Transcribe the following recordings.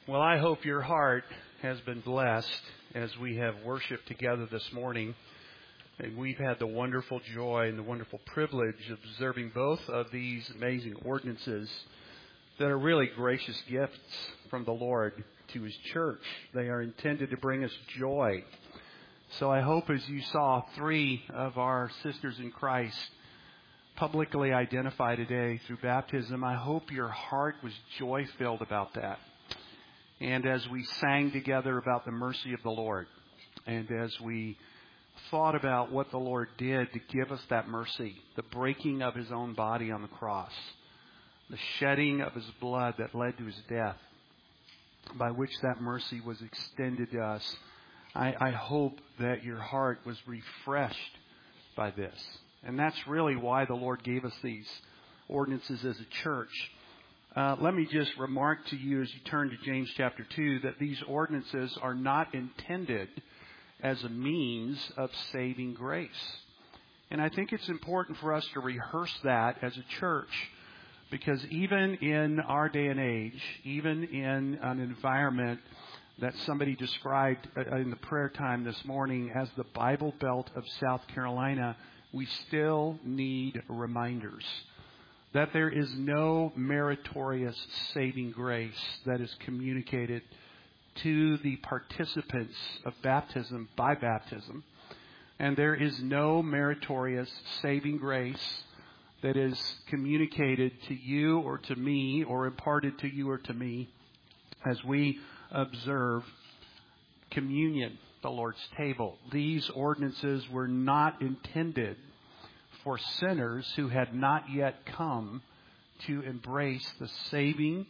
Well, I hope your heart has been blessed as we have worshiped together this morning. And we've had the wonderful joy and the wonderful privilege of observing both of these amazing ordinances that are really gracious gifts from the Lord to His church. They are intended to bring us joy. So I hope as you saw three of our sisters in Christ publicly identify today through baptism, I hope your heart was joy-filled about that. And as we sang together about the mercy of the Lord, and as we thought about what the Lord did to give us that mercy, the breaking of His own body on the cross, the shedding of His blood that led to His death, by which that mercy was extended to us, I hope that your heart was refreshed by this. And that's really why the Lord gave us these ordinances as a church. Let me just remark to you as you turn to James chapter 2 that these ordinances are not intended as a means of saving grace. And I think it's important for us to rehearse that as a church, because even in our day and age, even in an environment that somebody described in the prayer time this morning as the Bible Belt of South Carolina, we still need reminders that there is no meritorious saving grace that is communicated to the participants of baptism by baptism. And there is no meritorious saving grace that is communicated to you or to me or imparted to you or to me as we observe communion, the Lord's table. These ordinances were not intended for sinners who had not yet come to embrace the saving,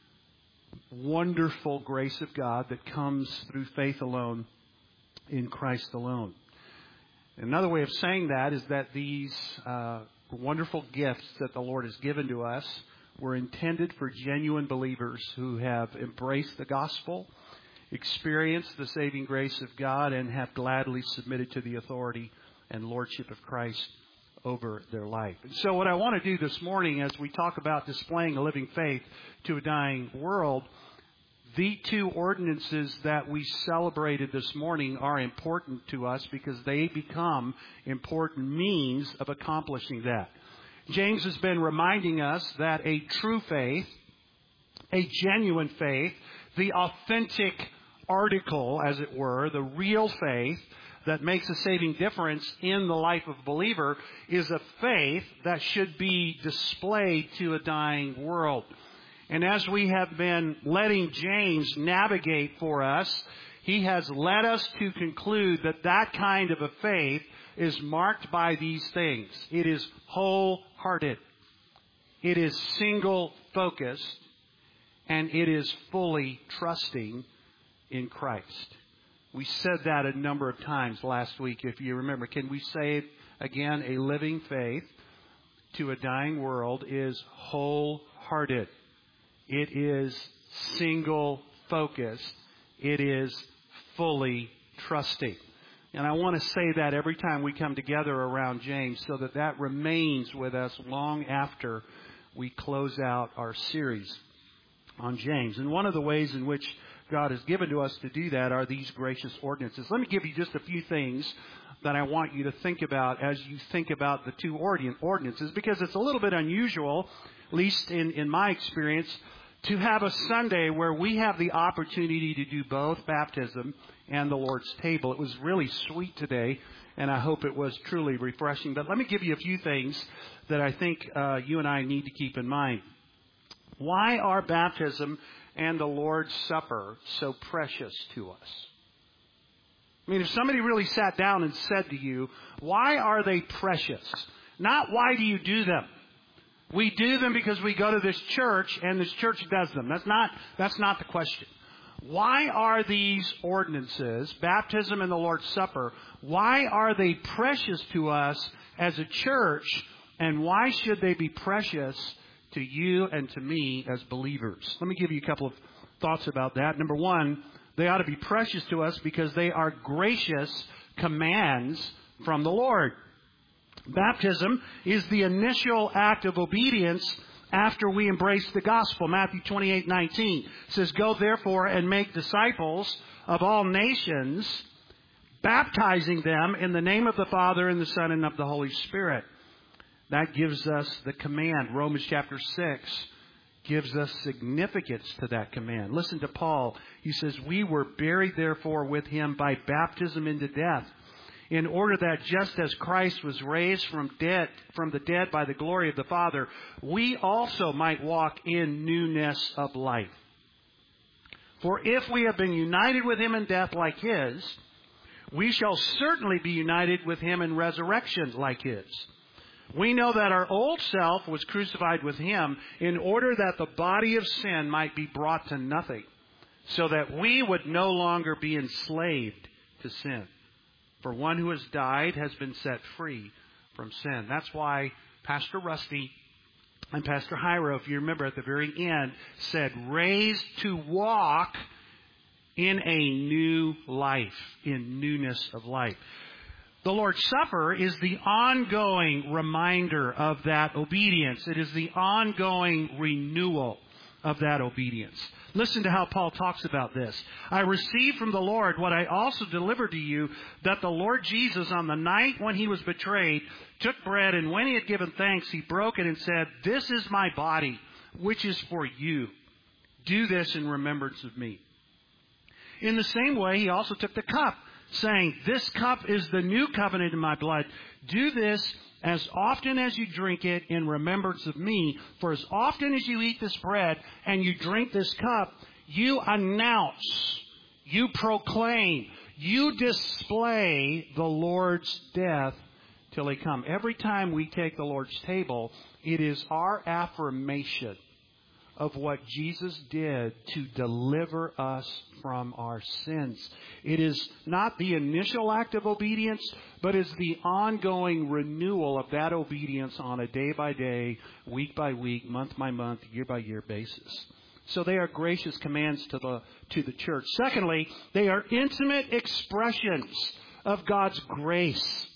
wonderful grace of God that comes through faith alone, in Christ alone. Another way of saying that is that these wonderful gifts that the Lord has given to us were intended for genuine believers who have embraced the gospel, experienced the saving grace of God, and have gladly submitted to the authority and lordship of Christ over their life. And so what I want to do this morning as we talk about displaying a living faith to a dying world, the two ordinances that we celebrated this morning are important to us because they become important means of accomplishing that. James has been reminding us that a true faith, a genuine faith, the authentic article, as it were, the real faith that makes a saving difference in the life of a believer is a faith that should be displayed to a dying world. And as we have been letting James navigate for us, he has led us to conclude that that kind of a faith is marked by these things. It is wholehearted. It is single-focused. And it is fully trusting in Christ. We said that a number of times last week, if you remember. Can we say it again? A living faith to a dying world is wholehearted. It is single-focused. It is fully trusting. And I want to say that every time we come together around James so that that remains with us long after we close out our series on James. And one of the ways in which God has given to us to do that are these gracious ordinances. Let me give you just a few things that I want you to think about as you think about the two ordinances, because it's a little bit unusual, at least in my experience, to have a Sunday where we have the opportunity to do both baptism and the Lord's table. It was really sweet today, and I hope it was truly refreshing. But let me give you a few things that I think you and I need to keep in mind. Why are baptism and the Lord's Supper so precious to us? I mean, if somebody really sat down and said to you, why are they precious? Not why do you do them? We do them because we go to this church and this church does them. That's not the question. Why are these ordinances, baptism and the Lord's Supper, why are they precious to us as a church, and why should they be precious to you and to me as believers? Let me give you a couple of thoughts about that. Number one, they ought to be precious to us because they are gracious commands from the Lord. Baptism is the initial act of obedience after we embrace the gospel. Matthew 28:19 says, "Go therefore and make disciples of all nations, baptizing them in the name of the Father and the Son and of the Holy Spirit." That gives us the command. Romans chapter 6 gives us significance to that command. Listen to Paul. He says, "We were buried therefore with him by baptism into death, in order that just as Christ was raised from the dead by the glory of the Father, we also might walk in newness of life. For if we have been united with him in death like his, we shall certainly be united with him in resurrection like his. We know that our old self was crucified with him in order that the body of sin might be brought to nothing, so that we would no longer be enslaved to sin. For one who has died has been set free from sin." That's why Pastor Rusty and Pastor Hyro, if you remember at the very end, said, "Raised to walk in a new life, in newness of life." The Lord's Supper is the ongoing reminder of that obedience. It is the ongoing renewal of that obedience. Listen to how Paul talks about this. "I received from the Lord what I also delivered to you, that the Lord Jesus, on the night when he was betrayed, took bread, and when he had given thanks, he broke it and said, 'This is my body, which is for you. Do this in remembrance of me.' In the same way, he also took the cup, saying, 'This cup is the new covenant in my blood. Do this as often as you drink it in remembrance of me. For as often as you eat this bread and you drink this cup, you announce, you proclaim, you display the Lord's death till he come." Every time we take the Lord's table, it is our affirmation of what Jesus did to deliver us from our sins. It is not the initial act of obedience, but is the ongoing renewal of that obedience on a day-by-day, week-by-week, month-by-month, year-by-year basis. So they are gracious commands to the church. Secondly, they are intimate expressions of God's grace.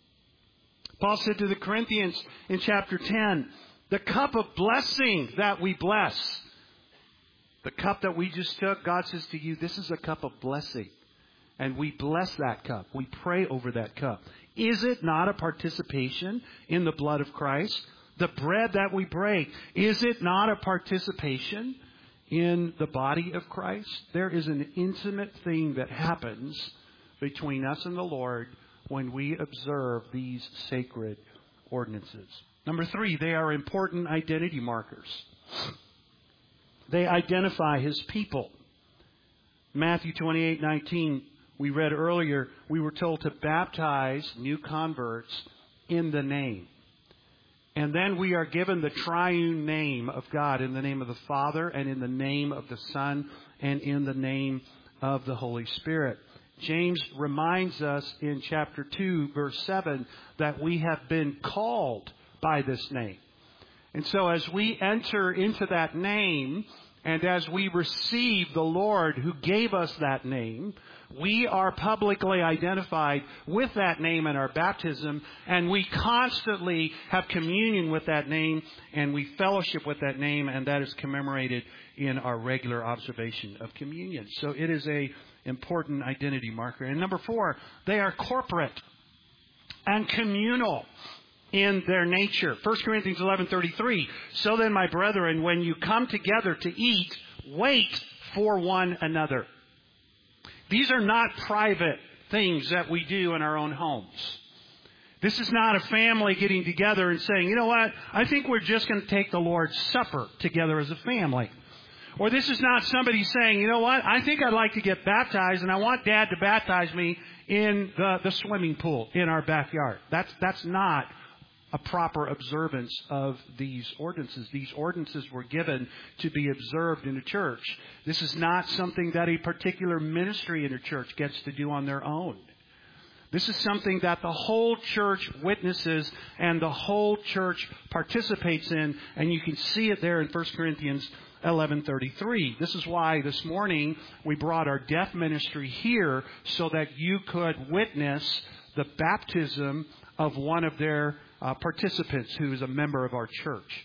Paul said to the Corinthians in chapter 10, "The cup of blessing that we bless." The cup that we just took, God says to you, this is a cup of blessing. And we bless that cup. We pray over that cup. Is it not a participation in the blood of Christ? The bread that we break, is it not a participation in the body of Christ? There is an intimate thing that happens between us and the Lord when we observe these sacred ordinances. Number 3, they are important identity markers. They identify his people. Matthew 28:19, we read earlier, we were told to baptize new converts in the name. And then we are given the triune name of God, in the name of the Father, and in the name of the Son, and in the name of the Holy Spirit. James reminds us in chapter 2, verse 7, that we have been called by this name. And so as we enter into that name, and as we receive the Lord who gave us that name, we are publicly identified with that name in our baptism, and we constantly have communion with that name, and we fellowship with that name, and that is commemorated in our regular observation of communion. So it is an important identity marker. And number 4, they are corporate and communal in their nature. 1 Corinthians 11:33, "So then, my brethren, when you come together to eat, wait for one another." These are not private things that we do in our own homes. This is not a family getting together and saying, "You know what, I think we're just going to take the Lord's Supper together as a family." Or this is not somebody saying, "You know what, I think I'd like to get baptized and I want Dad to baptize me in the swimming pool in our backyard." That's not a proper observance of these ordinances. These ordinances were given to be observed in a church. This is not something that a particular ministry in a church gets to do on their own. This is something that the whole church witnesses and the whole church participates in, and you can see it there in 1 Corinthians 11:33. This is why this morning we brought our deaf ministry here so that you could witness the baptism of one of their participants who is a member of our church.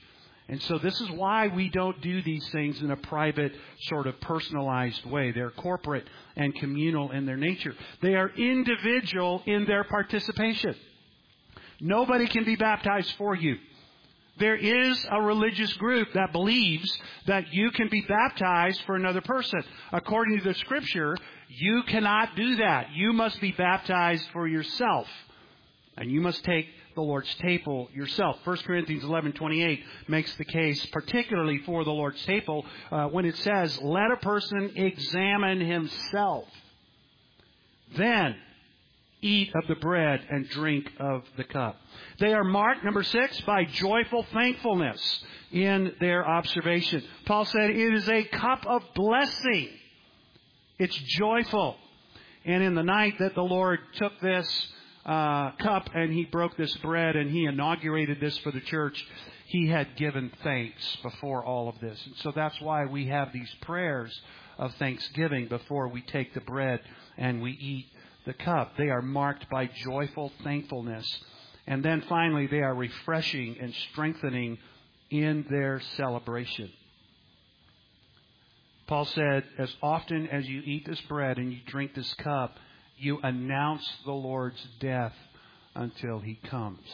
And so this is why we don't do these things in a private, sort of personalized way. They're corporate and communal in their nature. They are individual in their participation. Nobody can be baptized for you. There is a religious group that believes that you can be baptized for another person. According to the Scripture, you cannot do that. You must be baptized for yourself. And you must take the Lord's table yourself. 1 Corinthians 11:28 makes the case particularly for the Lord's table when it says, let a person examine himself. Then eat of the bread and drink of the cup. They are marked, number 6, by joyful thankfulness in their observation. Paul said it is a cup of blessing. It's joyful. And in the night that the Lord took this cup and he broke this bread and he inaugurated this for the church, he had given thanks before all of this. And so that's why we have these prayers of thanksgiving before we take the bread and we eat the cup. They are marked by joyful thankfulness. And then finally, they are refreshing and strengthening in their celebration. Paul said, as often as you eat this bread and you drink this cup, you announce the Lord's death until He comes.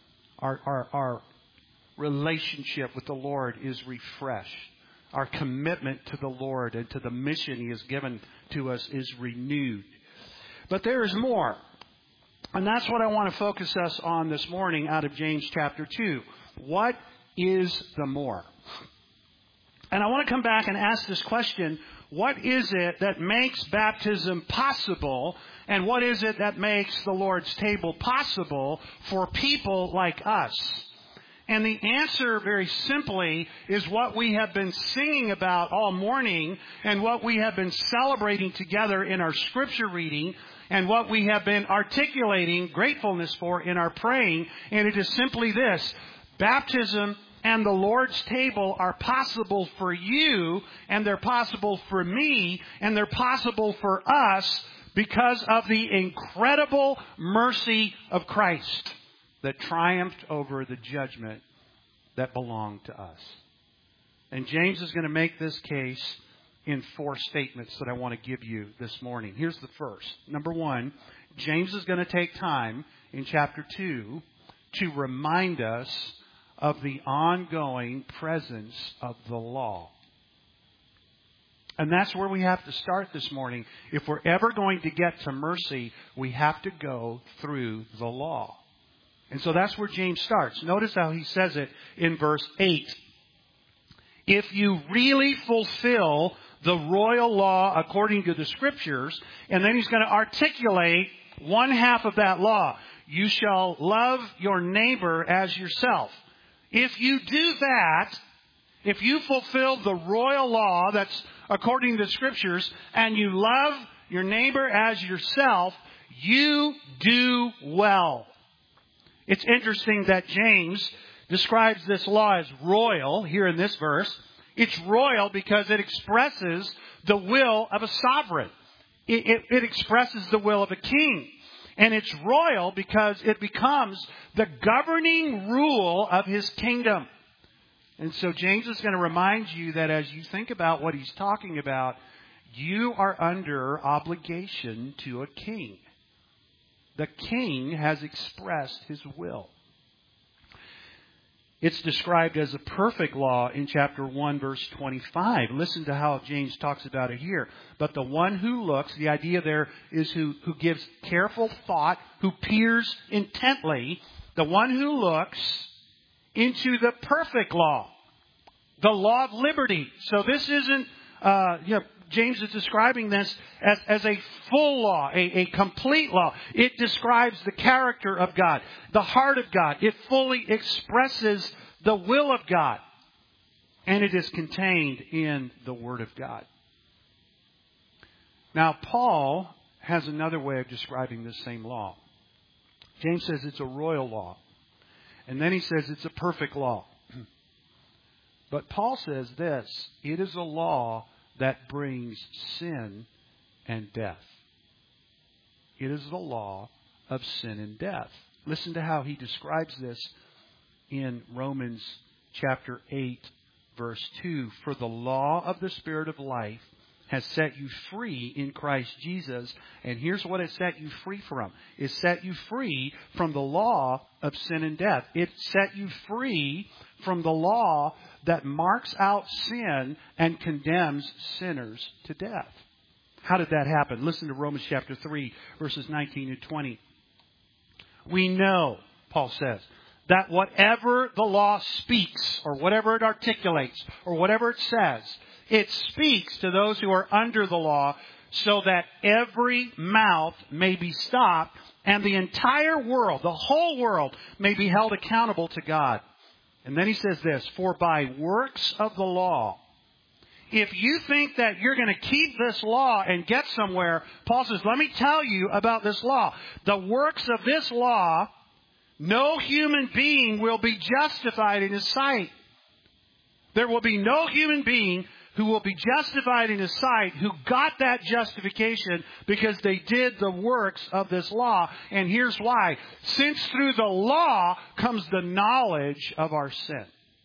Our relationship with the Lord is refreshed. Our commitment to the Lord and to the mission He has given to us is renewed. But there is more. And that's what I want to focus us on this morning out of James chapter 2. What is the more? And I want to come back and ask this question. What is it that makes baptism possible? And what is it that makes the Lord's table possible for people like us? And the answer, very simply, is what we have been singing about all morning and what we have been celebrating together in our scripture reading and what we have been articulating gratefulness for in our praying. And it is simply this: baptism and the Lord's table are possible for you, and they're possible for me, and they're possible for us because of the incredible mercy of Christ that triumphed over the judgment that belonged to us. And James is going to make this case in 4 statements that I want to give you this morning. Here's the first. Number 1, James is going to take time in chapter 2 to remind us of the ongoing presence of the law. And that's where we have to start this morning. If we're ever going to get to mercy, we have to go through the law. And so that's where James starts. Notice how he says it in verse 8. If you really fulfill the royal law according to the Scriptures, and then he's going to articulate one half of that law. You shall love your neighbor as yourself. If you do that, if you fulfill the royal law that's according to the Scriptures, and you love your neighbor as yourself, you do well. It's interesting that James describes this law as royal here in this verse. It's royal because it expresses the will of a sovereign. It expresses the will of a king. And it's royal because it becomes the governing rule of his kingdom. And so James is going to remind you that as you think about what he's talking about, you are under obligation to a king. The king has expressed his will. It's described as a perfect law in chapter 1, verse 25. Listen to how James talks about it here. But the one who looks, the idea there is who gives careful thought, who peers intently, the one who looks into the perfect law, the law of liberty. So this isn't, James is describing this as a full law, a complete law. It describes the character of God, the heart of God. It fully expresses the will of God. And it is contained in the Word of God. Now, Paul has another way of describing this same law. James says it's a royal law. And then he says it's a perfect law. But Paul says this: it is a law that brings sin and death. It is the law of sin and death. Listen to how he describes this in Romans chapter 8, verse 2. For the law of the Spirit of life has set you free in Christ Jesus. And here's what it set you free from. It set you free from the law of sin and death. It set you free from the law that marks out sin and condemns sinners to death. How did that happen? Listen to Romans chapter 3, verses 19 and 20. We know, Paul says, that whatever the law speaks, or whatever it articulates, or whatever it says, it speaks to those who are under the law, so that every mouth may be stopped, and the entire world, the whole world, may be held accountable to God. And then he says this, for by works of the law, if you think that you're going to keep this law and get somewhere, Paul says, let me tell you about this law. The works of this law, no human being will be justified in his sight. There will be no human being who will be justified in his sight who got that justification because they did the works of this law. And here's why. Since through the law comes the knowledge of our sin.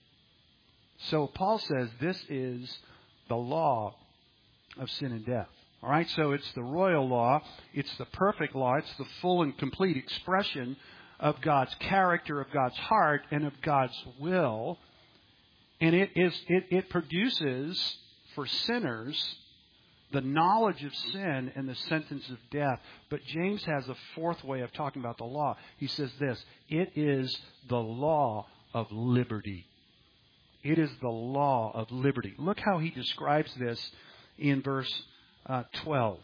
So Paul says this is the law of sin and death. All right, so it's the royal law. It's the perfect law. It's the full and complete expression of God's character, of God's heart, and of God's will. And it produces for sinners the knowledge of sin and the sentence of death. But James has a fourth way of talking about the law. He says this, it is the law of liberty. It is the law of liberty. Look how he describes this in verse 12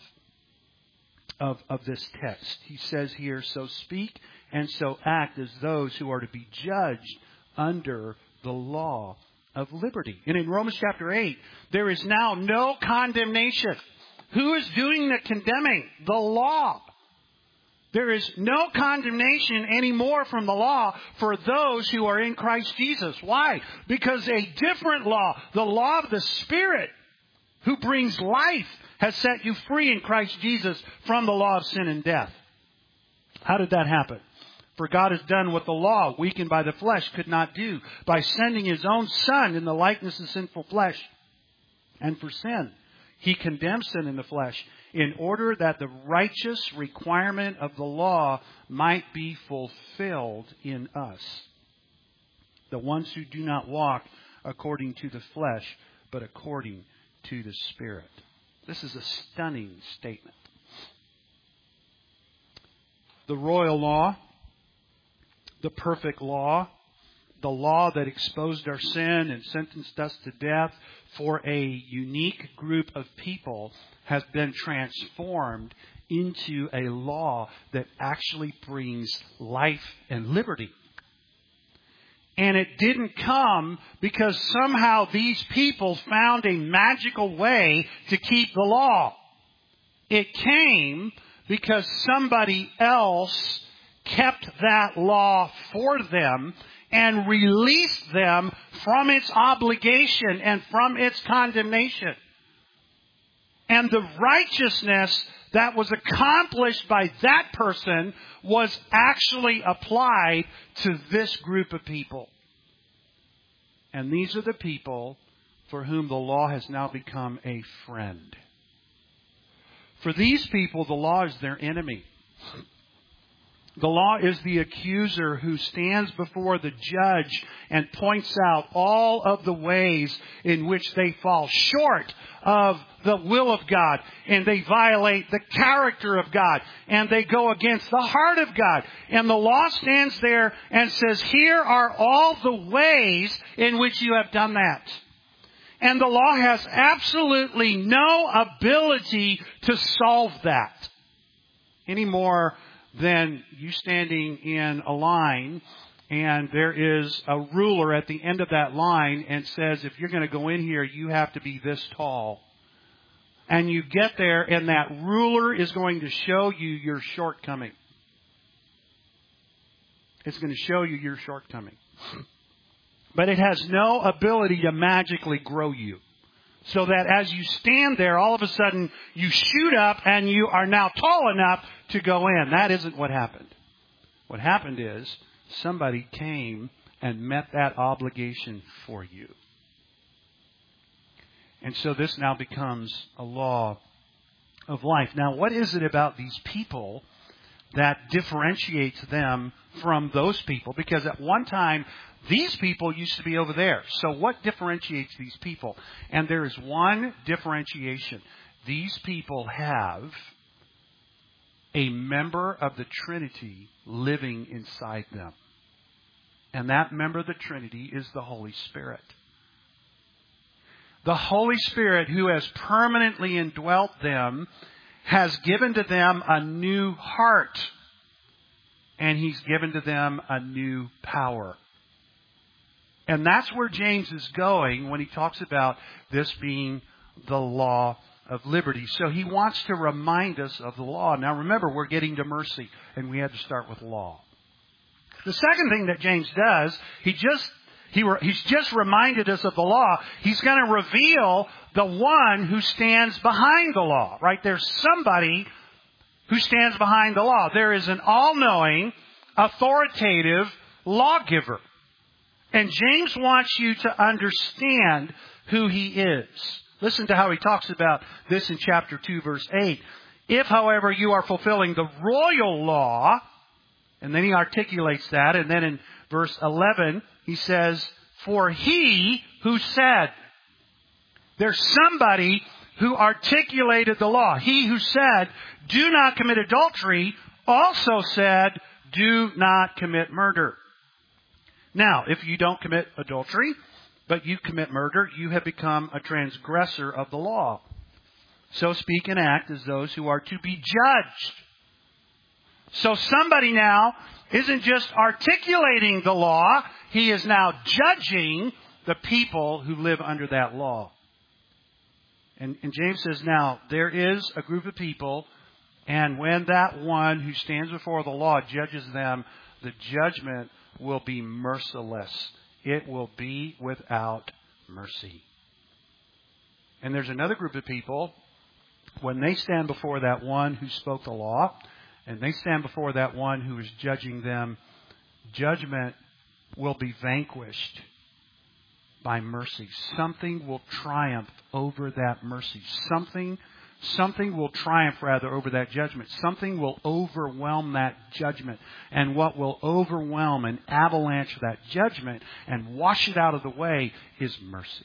of this text. He says here, so speak and so act as those who are to be judged under the law of liberty. And in Romans chapter 8, there is now no condemnation. Who is doing the condemning? The law. There is no condemnation anymore from the law for those who are in Christ Jesus. Why? Because a different law, the law of the Spirit, who brings life, has set you free in Christ Jesus from the law of sin and death. How did that happen? For God has done what the law, weakened by the flesh, could not do by sending His own Son in the likeness of sinful flesh. And for sin, He condemned sin in the flesh in order that the righteous requirement of the law might be fulfilled in us, the ones who do not walk according to the flesh, but according to the Spirit. This is a stunning statement. The royal law, the perfect law, the law that exposed our sin and sentenced us to death for a unique group of people, has been transformed into a law that actually brings life and liberty. And it didn't come because somehow these people found a magical way to keep the law. It came because somebody else kept that law for them and released them from its obligation and from its condemnation. And the righteousness that was accomplished by that person was actually applied to this group of people. And these are the people for whom the law has now become a friend. For these people, the law is their enemy. The law is the accuser who stands before the judge and points out all of the ways in which they fall short of the will of God, and they violate the character of God, and they go against the heart of God. And the law stands there and says, here are all the ways in which you have done that. And the law has absolutely no ability to solve that any more than you standing in a line and there is a ruler at the end of that line and says, if you're going to go in here, you have to be this tall. And you get there and that ruler is going to show you your shortcoming. It's going to show you your shortcoming. But it has no ability to magically grow you. So that as you stand there, all of a sudden you shoot up and you are now tall enough to go in. That isn't what happened. What happened is somebody came and met that obligation for you. And so this now becomes a law of life. Now, what is it about these people that differentiates them from those people? Because at one time, these people used to be over there. So what differentiates these people? And there is one differentiation. These people have a member of the Trinity living inside them. And that member of the Trinity is the Holy Spirit. The Holy Spirit, who has permanently indwelt them, has given to them a new heart. And He's given to them a new power. And that's where James is going when he talks about this being the law of liberty. So he wants to remind us of the law. Now remember, we're getting to mercy, and we had to start with law. The second thing that James does, he's just reminded us of the law. He's going to reveal the one who stands behind the law, right? There's somebody who stands behind the law. There is an all-knowing, authoritative lawgiver. And James wants you to understand who He is. Listen to how he talks about this in chapter 2, verse 8. If, however, you are fulfilling the royal law, and then he articulates that, and then in verse 11, he says, for He who said, there's somebody who articulated the law. He who said, do not commit adultery, also said, do not commit murder. Now, if you don't commit adultery, but you commit murder, you have become a transgressor of the law. So speak and act as those who are to be judged. So somebody now isn't just articulating the law, he is now judging the people who live under that law. And James says, now, there is a group of people, and when that one who stands before the law judges them, the judgment will be merciless. It will be without mercy. And there's another group of people, when they stand before that one who spoke the law, and they stand before that one who is judging them, judgment will be vanquished by mercy. Something will triumph over that mercy. Something will triumph, rather, over that judgment. Something will overwhelm that judgment. And what will overwhelm and avalanche that judgment and wash it out of the way is mercy.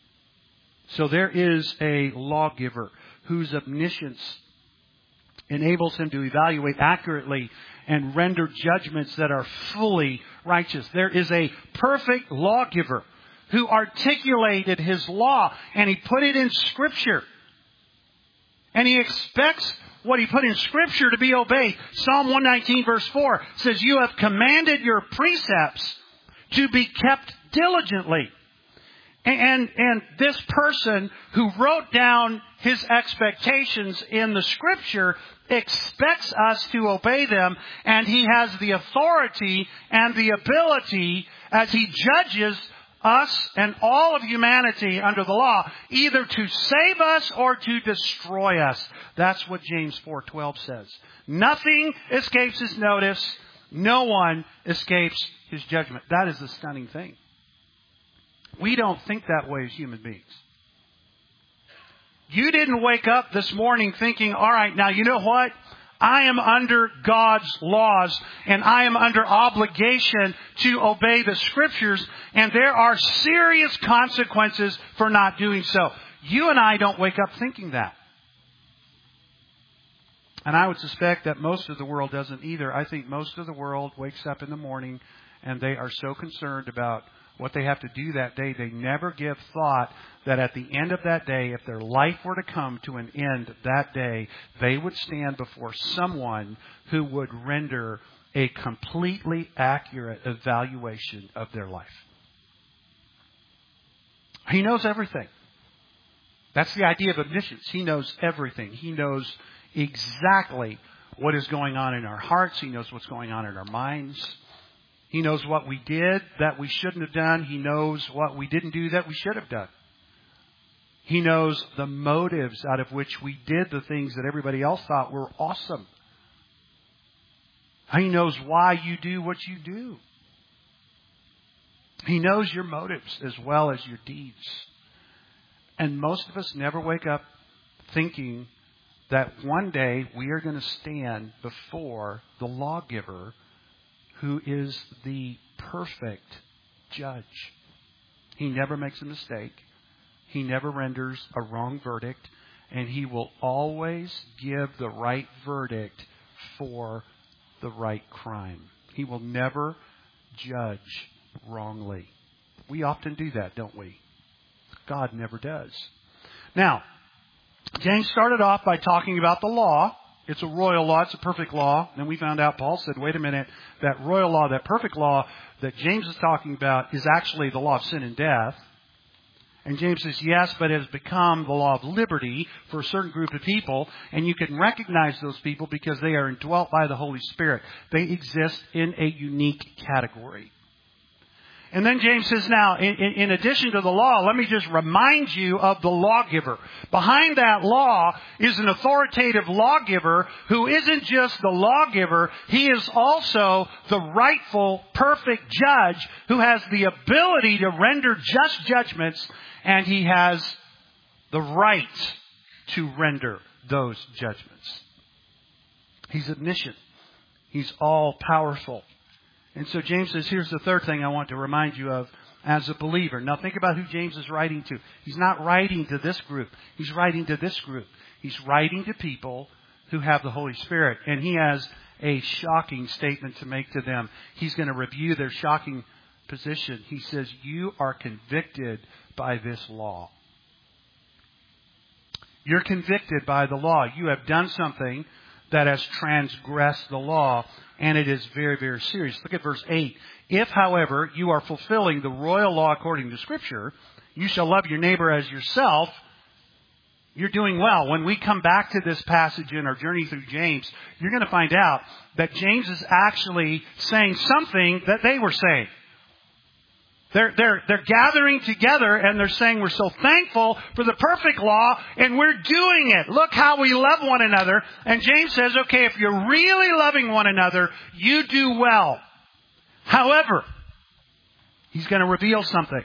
So there is a lawgiver whose omniscience enables him to evaluate accurately and render judgments that are fully righteous. There is a perfect lawgiver who articulated His law, and He put it in Scripture. And He expects what He put in Scripture to be obeyed. Psalm 119 verse 4 says, you have commanded your precepts to be kept diligently. And this person who wrote down his expectations in the Scripture expects us to obey them, and he has the authority and the ability as he judges us and all of humanity under the law, either to save us or to destroy us. That's what James 4:12 says. Nothing escapes His notice. No one escapes His judgment. That is the stunning thing. We don't think that way as human beings. You didn't wake up this morning thinking, all right, now you know what? I am under God's laws and I am under obligation to obey the Scriptures, and there are serious consequences for not doing so. You and I don't wake up thinking that. And I would suspect that most of the world doesn't either. I think most of the world wakes up in the morning and they are so concerned about what they have to do that day, they never give thought that at the end of that day, if their life were to come to an end that day, they would stand before someone who would render a completely accurate evaluation of their life. He knows everything. That's the idea of omniscience. He knows everything. He knows exactly what is going on in our hearts. He knows what's going on in our minds. He knows what we did that we shouldn't have done. He knows what we didn't do that we should have done. He knows the motives out of which we did the things that everybody else thought were awesome. He knows why you do what you do. He knows your motives as well as your deeds. And most of us never wake up thinking that one day we are going to stand before the lawgiver who is the perfect judge. He never makes a mistake. He never renders a wrong verdict. And He will always give the right verdict for the right crime. He will never judge wrongly. We often do that, don't we? God never does. Now, James started off by talking about the law. It's a royal law. It's a perfect law. And we found out, Paul said, wait a minute, that royal law, that perfect law that James is talking about is actually the law of sin and death. And James says, yes, but it has become the law of liberty for a certain group of people. And you can recognize those people because they are indwelt by the Holy Spirit. They exist in a unique category. And then James says, now, in addition to the law, let me just remind you of the lawgiver. Behind that law is an authoritative lawgiver who isn't just the lawgiver, he is also the rightful, perfect judge who has the ability to render just judgments, and he has the right to render those judgments. He's omniscient. He's all-powerful. And so James says, here's the third thing I want to remind you of as a believer. Now think about who James is writing to. He's not writing to this group. He's writing to this group. He's writing to people who have the Holy Spirit. And he has a shocking statement to make to them. He's going to review their shocking position. He says, you are convicted by this law. You're convicted by the law. You have done something that has transgressed the law, and it is very, very serious. Look at verse 8. If, however, you are fulfilling the royal law according to Scripture, you shall love your neighbor as yourself, you're doing well. When we come back to this passage in our journey through James, you're going to find out that James is actually saying something that they were saying. They're gathering together and they're saying we're so thankful for the perfect law and we're doing it. Look how we love one another. And James says, okay, if you're really loving one another, you do well. However, he's going to reveal something.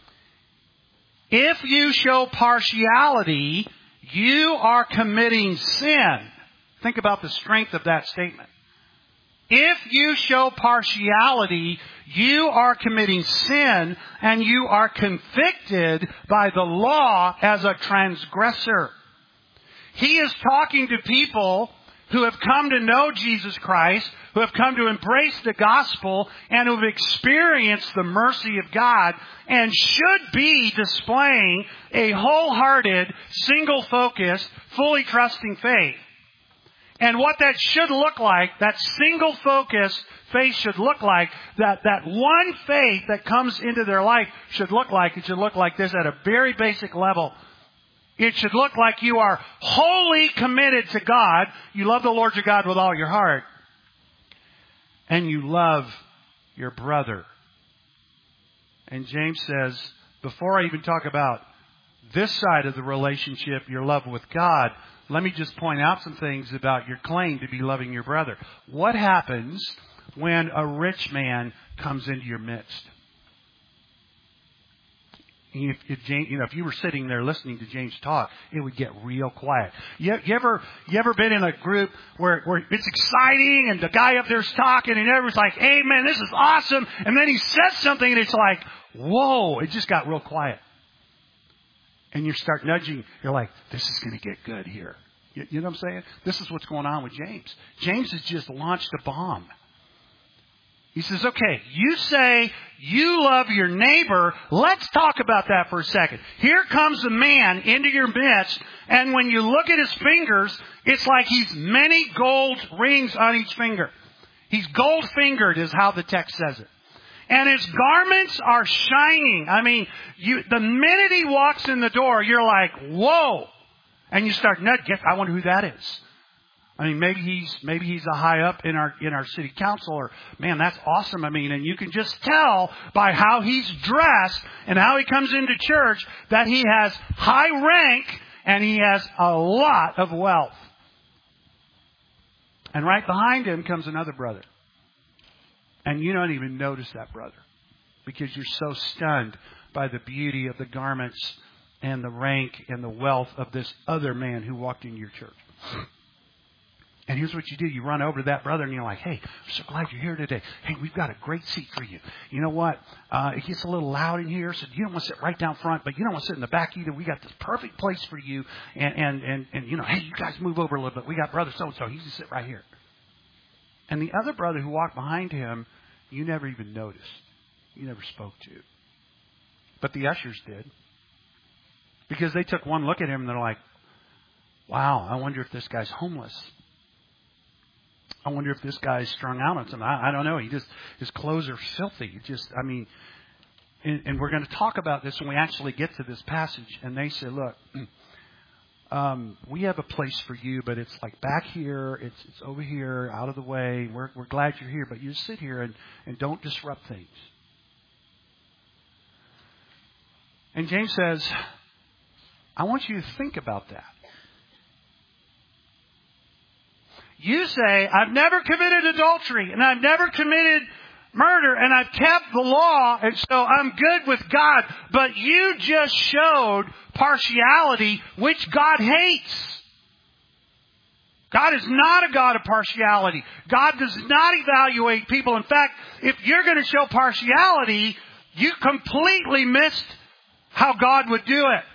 If you show partiality, you are committing sin. Think about the strength of that statement. If you show partiality, you are committing sin and you are convicted by the law as a transgressor. He is talking to people who have come to know Jesus Christ, who have come to embrace the gospel, and who have experienced the mercy of God, and should be displaying a wholehearted, single-focused, fully trusting faith. And what that should look like, that single-focused faith should look like, that one faith that comes into their life should look like, it should look like this at a very basic level. It should look like you are wholly committed to God. You love the Lord your God with all your heart. And you love your brother. And James says, before I even talk about this side of the relationship, your love with God, let me just point out some things about your claim to be loving your brother. What happens when a rich man comes into your midst? If you were sitting there listening to James talk, it would get real quiet. You ever been in a group where it's exciting and the guy up there's talking and everyone's like, hey man, this is awesome. And then he says something and it's like, whoa, it just got real quiet. And you start nudging. You're like, this is going to get good here. You know what I'm saying? This is what's going on with James. James has just launched a bomb. He says, okay, you say you love your neighbor. Let's talk about that for a second. Here comes a man into your midst, and when you look at his fingers, it's like he's many gold rings on each finger. He's gold-fingered is how the text says it. And his garments are shining. I mean, the minute he walks in the door, you're like, whoa. And you start nudging. I wonder who that is. I mean, maybe he's a high up in our city council, or man, that's awesome. I mean, and you can just tell by how he's dressed and how he comes into church that he has high rank and he has a lot of wealth. And right behind him comes another brother. And you don't even notice that brother because you're so stunned by the beauty of the garments and the rank and the wealth of this other man who walked into your church. And here's what you do. You run over to that brother and you're like, hey, I'm so glad you're here today. Hey, we've got a great seat for you. You know what? It gets a little loud in here, so you don't want to sit right down front, but you don't want to sit in the back either. We got this perfect place for you. And you know, hey, you guys move over a little bit. We got brother so-and-so. He's going to sit right here. And the other brother who walked behind him, you never even noticed. You never spoke to. But the ushers did. Because they took one look at him and they're like, wow, I wonder if this guy's homeless. I wonder if this guy's strung out on something. I don't know. His clothes are filthy. And we're going to talk about this when we actually get to this passage. And they say, look, we have a place for you, but it's like back here. It's over here, out of the way. We're glad you're here, but you sit here and don't disrupt things. And James says, I want you to think about that. You say, I've never committed adultery and I've never committed murder and I've kept the law and so I'm good with God. But you just showed partiality, which God hates. God is not a God of partiality. God does not evaluate people. In fact, if you're going to show partiality, you completely missed how God would do it.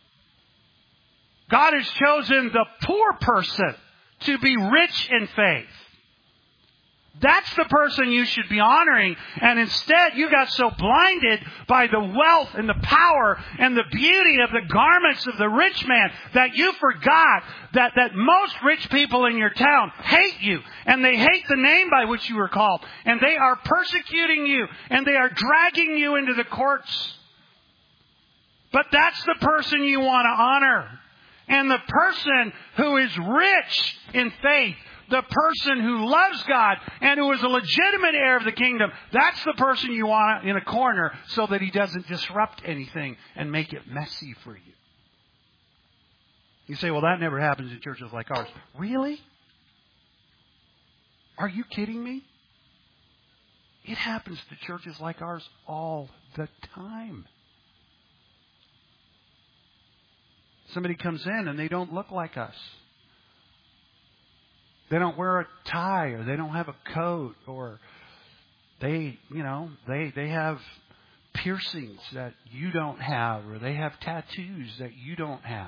God has chosen the poor person to be rich in faith. That's the person you should be honoring. And instead, you got so blinded by the wealth and the power and the beauty of the garments of the rich man that you forgot that most rich people in your town hate you. And they hate the name by which you were called. And they are persecuting you. And they are dragging you into the courts. But that's the person you want to honor. And the person who is rich in faith, the person who loves God and who is a legitimate heir of the kingdom, that's the person you want in a corner so that he doesn't disrupt anything and make it messy for you. You say, well, that never happens in churches like ours. Really? Are you kidding me? It happens to churches like ours all the time. Somebody comes in and they don't look like us. They don't wear a tie or they don't have a coat or they have piercings that you don't have or they have tattoos that you don't have.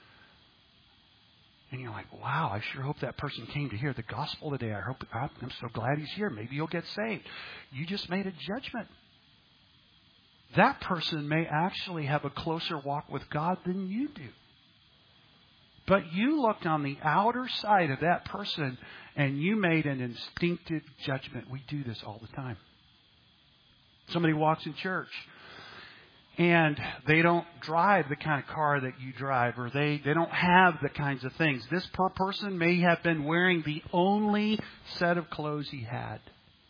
And you're like, wow, I sure hope that person came to hear the gospel today. I'm so glad he's here. Maybe he'll get saved. You just made a judgment. That person may actually have a closer walk with God than you do. But you looked on the outer side of that person and you made an instinctive judgment. We do this all the time. Somebody walks in church and they don't drive the kind of car that you drive or they don't have the kinds of things. This poor person may have been wearing the only set of clothes he had.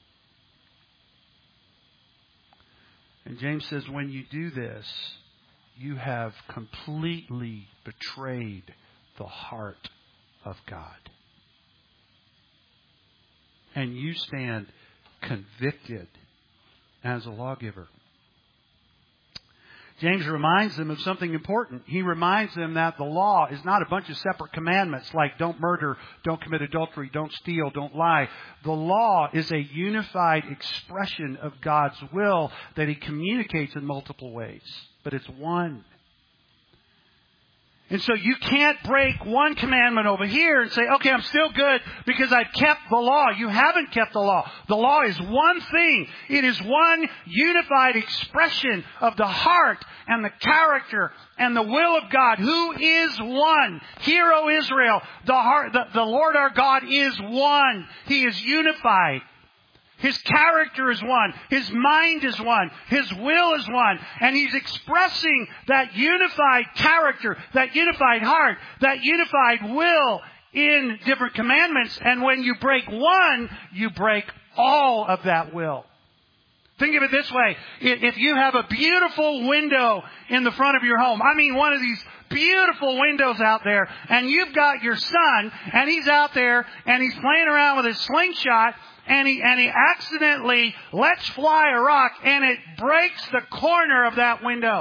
And James says when you do this, you have completely betrayed the heart of God. And you stand convicted as a lawgiver. James reminds them of something important. He reminds them that the law is not a bunch of separate commandments like don't murder, don't commit adultery, don't steal, don't lie. The law is a unified expression of God's will that He communicates in multiple ways. But it's one. And so you can't break one commandment over here and say, okay, I'm still good because I've kept the law. You haven't kept the law. The law is one thing. It is one unified expression of the heart and the character and the will of God, who is one. Hear, O Israel, the Lord our God is one. He is unified. His character is one. His mind is one. His will is one. And He's expressing that unified character, that unified heart, that unified will in different commandments. And when you break one, you break all of that will. Think of it this way. If you have a beautiful window in the front of your home, I mean one of these beautiful windows out there, and you've got your son, and he's out there, and he's playing around with his slingshot, and he accidentally lets fly a rock, and it breaks the corner of that window.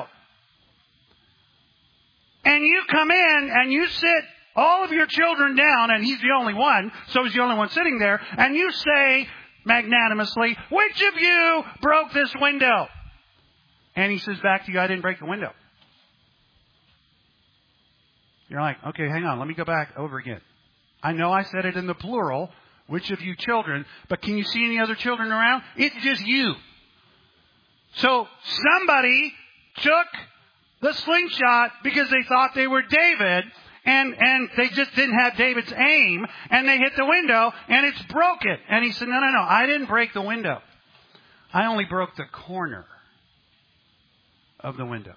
And you come in, and you sit all of your children down, and he's the only one, so he's the only one sitting there, and you say magnanimously, which of you broke this window? And he says back to you, I didn't break the window. You're like, okay, hang on, let me go back over again. I know I said it in the plural, which of you children, but can you see any other children around? It's just you. So somebody took the slingshot because they thought they were David, and they just didn't have David's aim, and they hit the window, and it's broken. And he said, no, I didn't break the window. I only broke the corner of the window.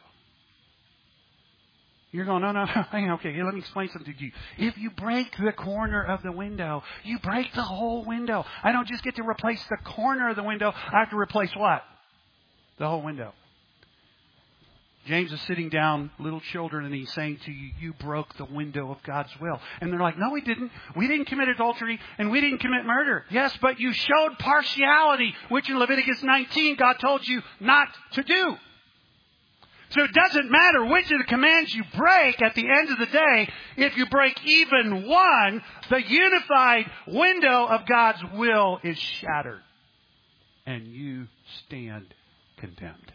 You're going, no, okay, let me explain something to you. If you break the corner of the window, you break the whole window. I don't just get to replace the corner of the window. I have to replace what? The whole window. James is sitting down, little children, and he's saying to you, you broke the window of God's will. And they're like, no, we didn't. We didn't commit adultery, and we didn't commit murder. Yes, but you showed partiality, which in Leviticus 19, God told you not to do. So it doesn't matter which of the commands you break at the end of the day. If you break even one, the unified window of God's will is shattered. And you stand condemned.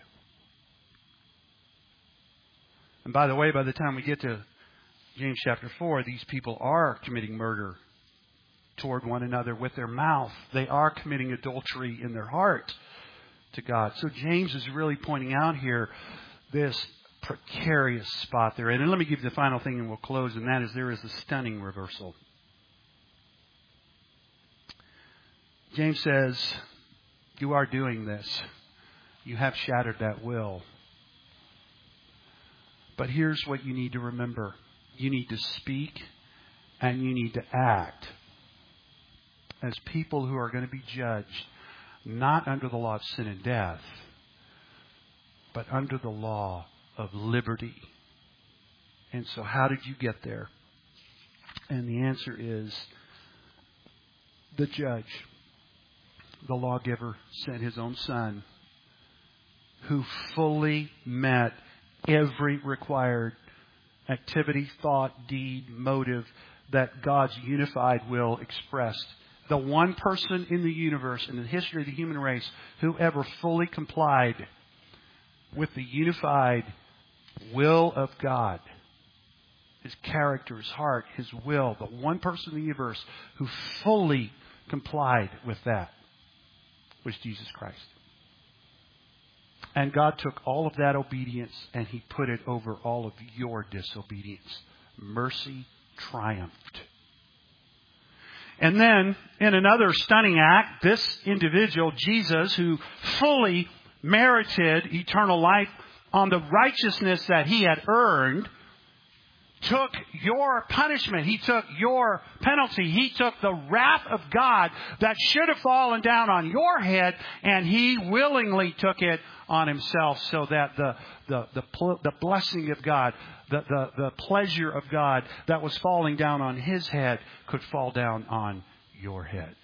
And by the way, by the time we get to James chapter 4, these people are committing murder toward one another with their mouth. They are committing adultery in their heart to God. So James is really pointing out here this precarious spot they're in. And let me give you the final thing and we'll close, and that is there is a stunning reversal. James says, you are doing this. You have shattered that will. But here's what you need to remember. You need to speak and you need to act as people who are going to be judged not under the law of sin and death, but under the law of liberty. And so how did you get there? And the answer is the judge, the lawgiver, sent his own Son who fully met every required activity, thought, deed, motive that God's unified will expressed. The one person in the universe, in the history of the human race, who ever fully complied with the unified will of God, His character, His heart, His will, the one person in the universe who fully complied with that was Jesus Christ. And God took all of that obedience and He put it over all of your disobedience. Mercy triumphed. And then, in another stunning act, this individual, Jesus, who fully merited eternal life on the righteousness that He had earned, took your punishment. He took your penalty. He took the wrath of God that should have fallen down on your head, and He willingly took it on Himself so that the blessing of God, the pleasure of God that was falling down on His head could fall down on your head.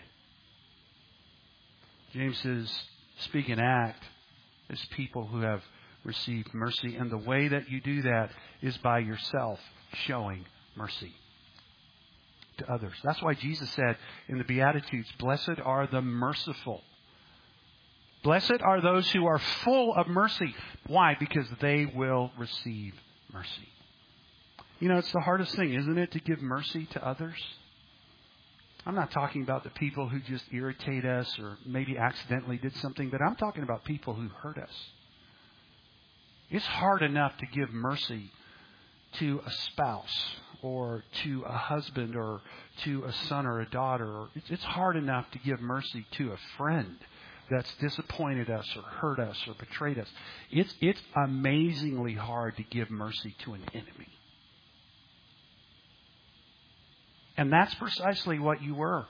James says, speak and act as people who have received mercy. And the way that you do that is by yourself showing mercy to others. That's why Jesus said in the Beatitudes, blessed are the merciful. Blessed are those who are full of mercy. Why? Because they will receive mercy. You know, it's the hardest thing, isn't it, to give mercy to others? I'm not talking about the people who just irritate us or maybe accidentally did something, but I'm talking about people who hurt us. It's hard enough to give mercy to a spouse or to a husband or to a son or a daughter. It's hard enough to give mercy to a friend that's disappointed us or hurt us or betrayed us. It's amazingly hard to give mercy to an enemy. And that's precisely what you were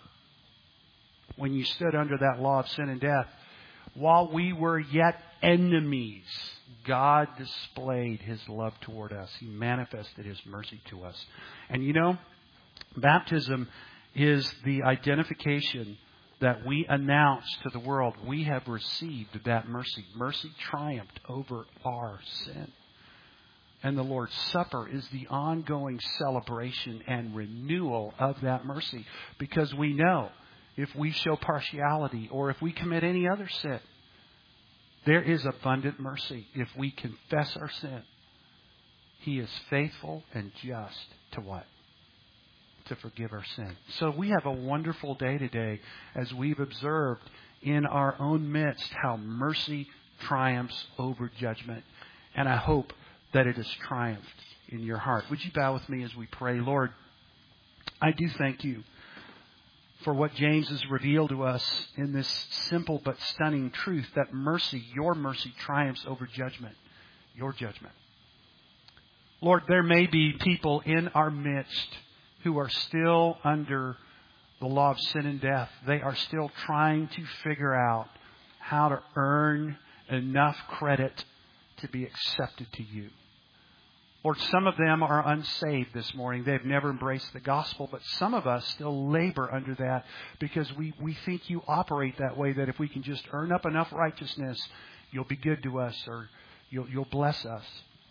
when you stood under that law of sin and death. While we were yet enemies, God displayed His love toward us. He manifested His mercy to us. And you know, baptism is the identification that we announce to the world. We have received that mercy. Mercy triumphed over our sin. And the Lord's Supper is the ongoing celebration and renewal of that mercy. Because we know if we show partiality or if we commit any other sin, there is abundant mercy. If we confess our sin, He is faithful and just to what? To forgive our sin. So we have a wonderful day today as we've observed in our own midst how mercy triumphs over judgment. And I hope that it has triumphed in your heart. Would you bow with me as we pray? Lord, I do thank You for what James has revealed to us in this simple but stunning truth that mercy, Your mercy, triumphs over judgment, Your judgment. Lord, there may be people in our midst who are still under the law of sin and death. They are still trying to figure out how to earn enough credit to be accepted to You. Lord, some of them are unsaved this morning. They've never embraced the gospel, but some of us still labor under that because we think You operate that way, that if we can just earn up enough righteousness, You'll be good to us or you'll bless us.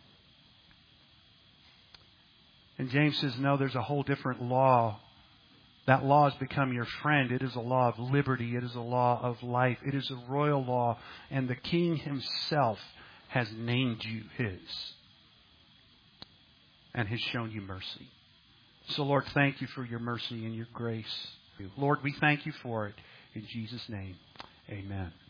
And James says, no, there's a whole different law. That law has become your friend. It is a law of liberty. It is a law of life. It is a royal law. And the King Himself has named you His and has shown you mercy. So, Lord, thank You for Your mercy and Your grace. Lord, we thank You for it. In Jesus' name, amen.